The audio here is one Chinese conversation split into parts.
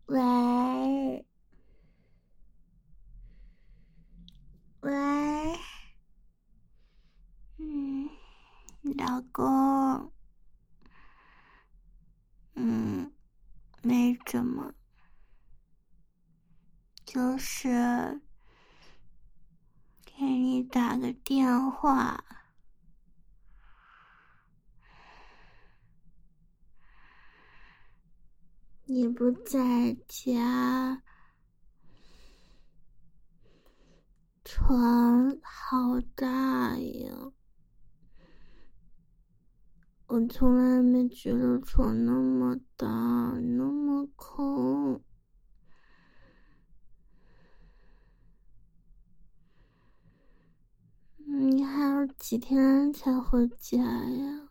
喂，喂，老公，没怎么，就是给你打个电话，你不在家，床好大呀，我从来没觉得床那么大，那么空。你还要几天才回家呀？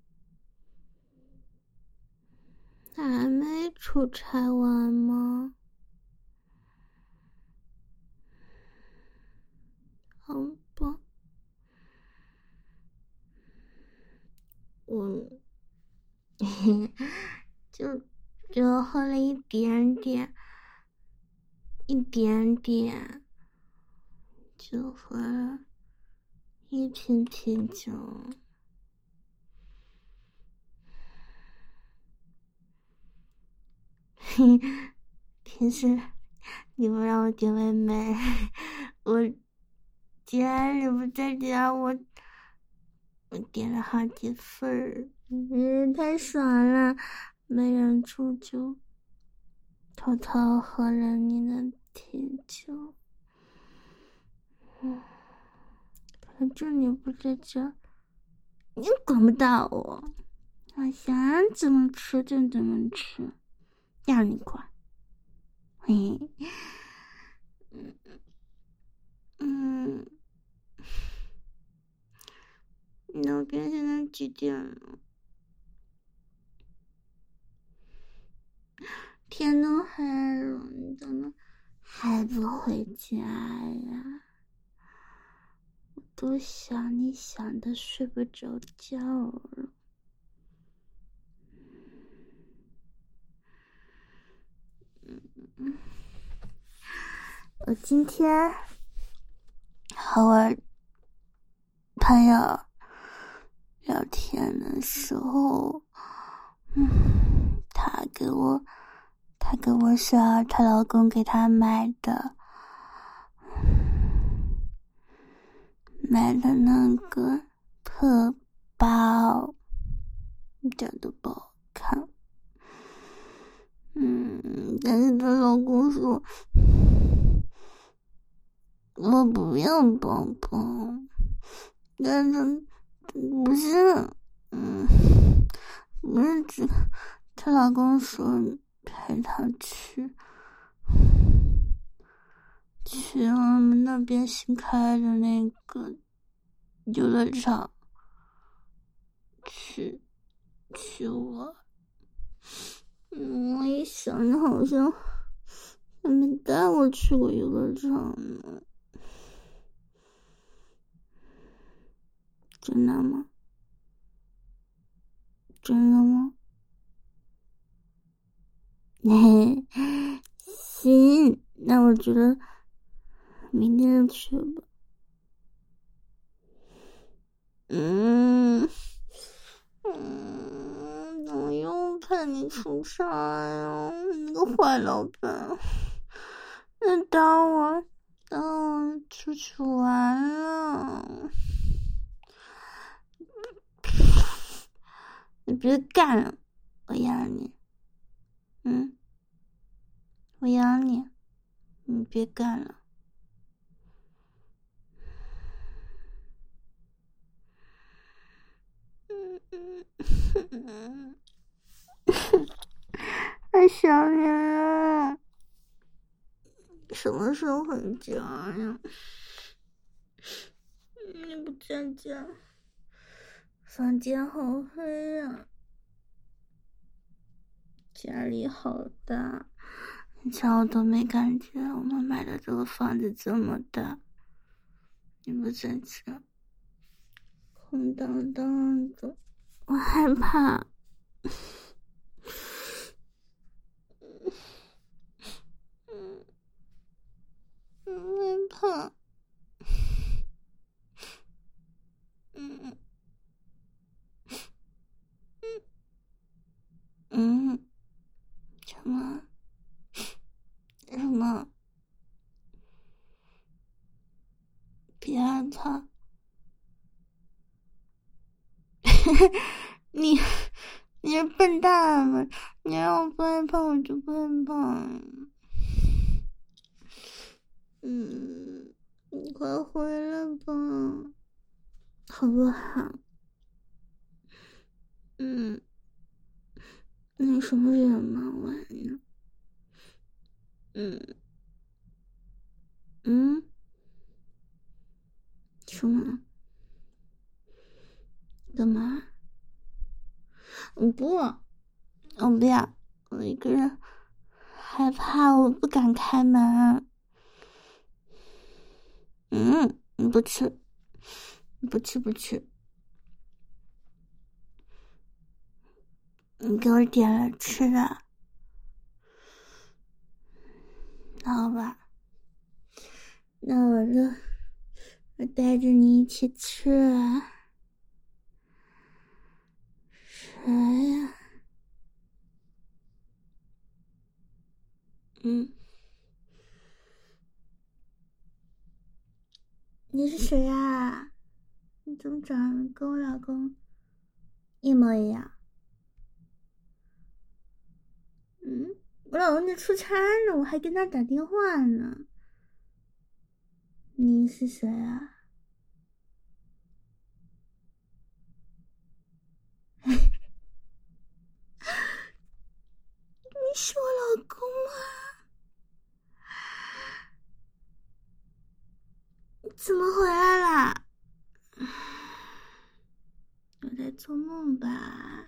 还没出差完吗？好吧，我就就喝了一点点，就喝了一瓶啤酒。平时你不让我点外卖，我既然你不在家，我点了好几份儿，太爽了，没忍住就偷偷喝了你的啤酒。反正你不在家，你管不到我，我想怎么吃就怎么吃，让你管。嘿，那边现在几点了？天都黑了，你怎么还不回家呀？我都想你想的睡不着觉了。我今天和我朋友聊天的时候，她给我说她老公给她买的那个破包，一点都不好看。但是她老公说我不要包包，但是不是，不是这，她老公说陪她去我们那边新开的那个游乐场去玩。我一想，你好像还没带我去过游乐场呢。真的吗？真的吗？嘿，行，那我觉得明天就去吧。怎么又派你出差呀？你个坏老板！你带我出去玩了。你别干了，我养你。我养你，你别干了。太想你了，什么时候回家呀？你不在家，房间好黑啊，家里好大，以前我都没感觉我们买的这个房子这么大。你不在家，空荡荡的，我害怕。 你是笨蛋吗？你让我不害怕，我就不害怕。你快回来吧，好不好？你什么人嘛，晚呢？什么？干嘛？我不要，我一个人害怕，我不敢开门。不吃，不吃。你给我点了吃的，好吧？那我带着你一起吃啊。谁呀？你是谁啊？你怎么长得跟我老公一模一样？我老公在出差呢，我还跟他打电话呢。你是谁啊？你是我老公吗？你怎么回来了？我在做梦吧？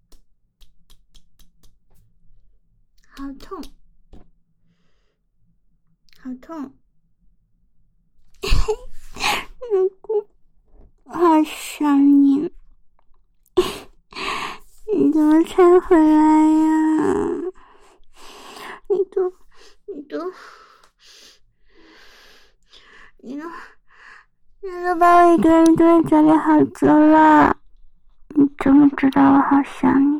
好痛，好痛！老公，我好想你。你怎么才回来呀？你都把我一个人丢在家里好久了。你怎么知道我好想你？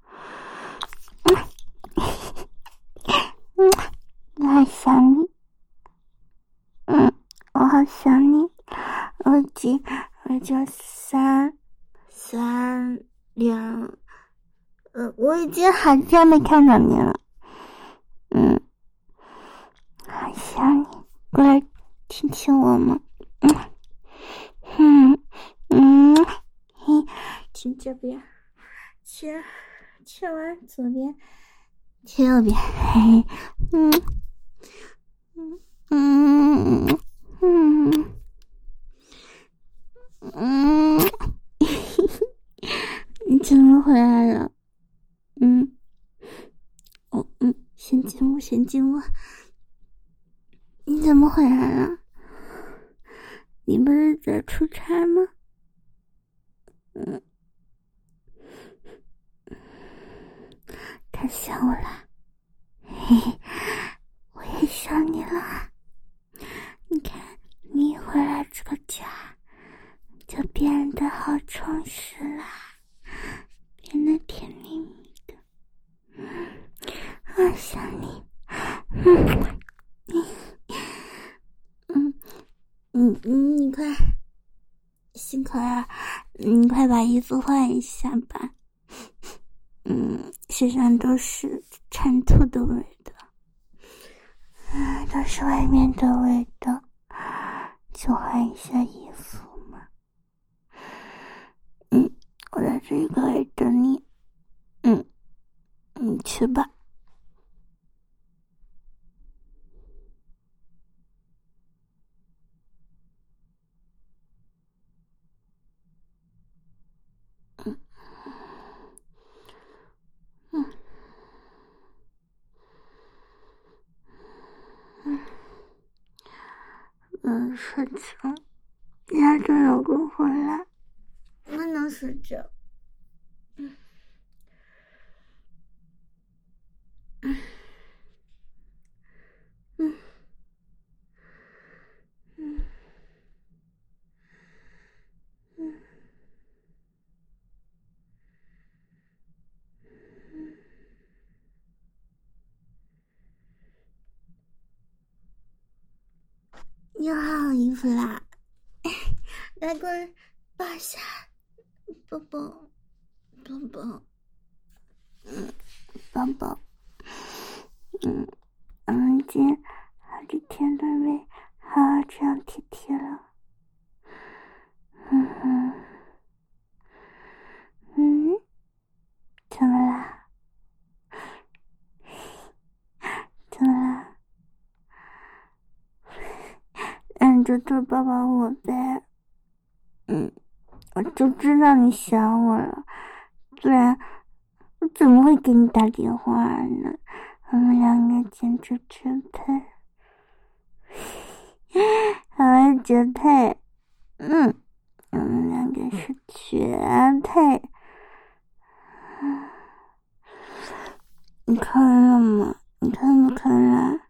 我好想你。我好想你。我已经我已经好久没看到你了。好想你，过来亲亲我吗？亲这边，亲完左边，亲右边。你怎么回来了？先亲我。你怎么回来了？你不是在出差吗？他想我了。我也想你了。你看，你一回来这个家就变得好充实啦，变得甜蜜蜜的。我想你。你快，辛苦了，你快把衣服换一下吧。身上都是馋吐的味道，都是外面的味道，就换一下衣服嘛。我在这个里等你。你去吧。睡觉，压着老公回来，不能睡觉。你换好衣服啦，来过来抱一下， 宝宝，宝宝，宝宝，我们已经好几天都没好好这样贴贴了。怎么啦？怎么啦？你就多抱抱我呗。我就知道你想我了，不然我怎么会给你打电话呢？我们两个简直绝配，我们绝配，我们两个是绝配。你看了吗？你看不看了？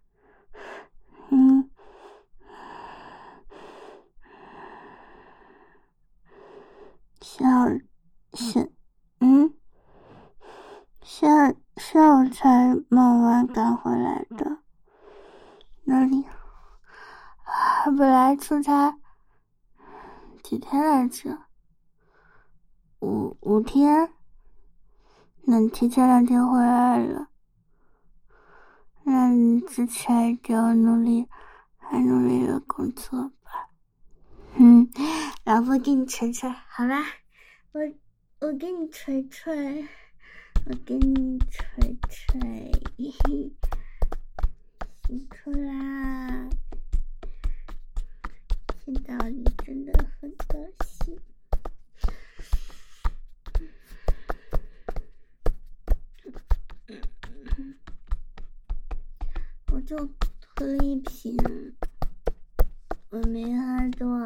下午才忙完赶回来的。那你本来出差几天来着？5天，那你提前2天回来了。那你之前就还努力的工作吧。老婆给你捶捶，好啦，我给你捶捶，我给你捶捶，辛苦啦！见到你真的很高兴。我就喝了1瓶，我没喝多。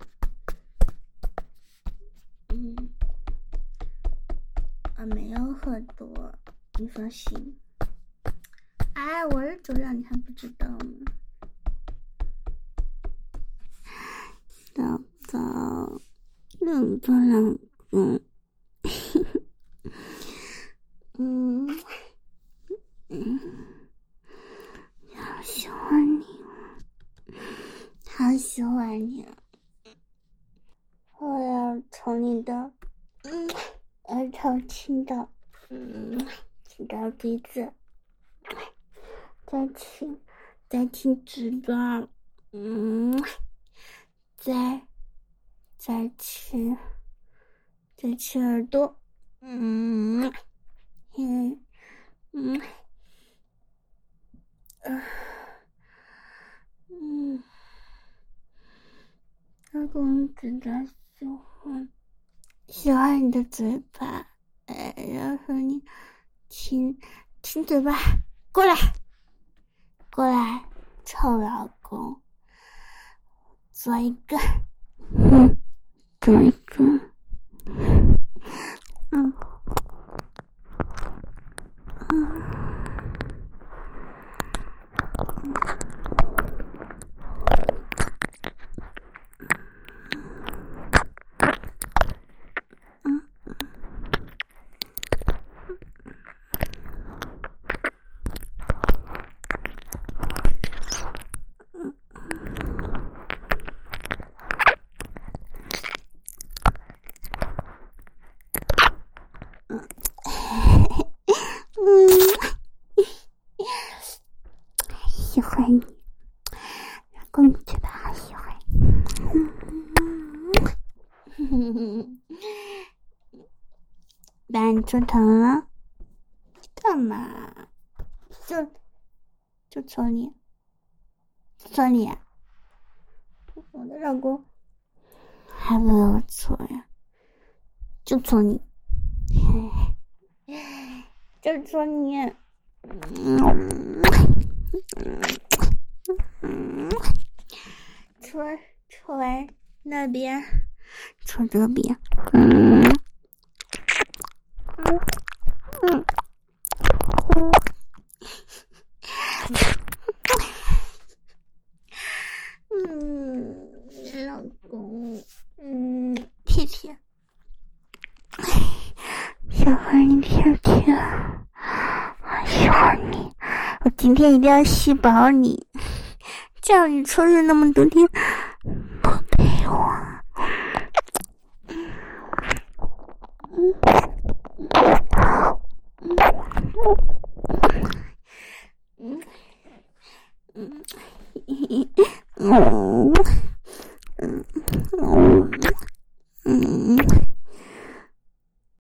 我没有喝多，你放心。我是酒量，你还不知道吗？宝宝，老公，好喜欢你，好喜欢你。我要从你的额头亲到鼻子，再亲嘴巴，再亲耳朵，老公真的喜欢你的嘴巴，然后你亲嘴巴，过来，臭老公，做一个，喜欢你，老公，你嘴巴好喜欢。把你戳疼了？干嘛？就戳你，我的老公还不给我戳呀？就戳你，就戳你。戳完那边，戳这边，老公，贴贴，喜欢你贴贴，我喜欢你，我今天一定要吸饱你，这样你出去那么多天不陪我。 嗯。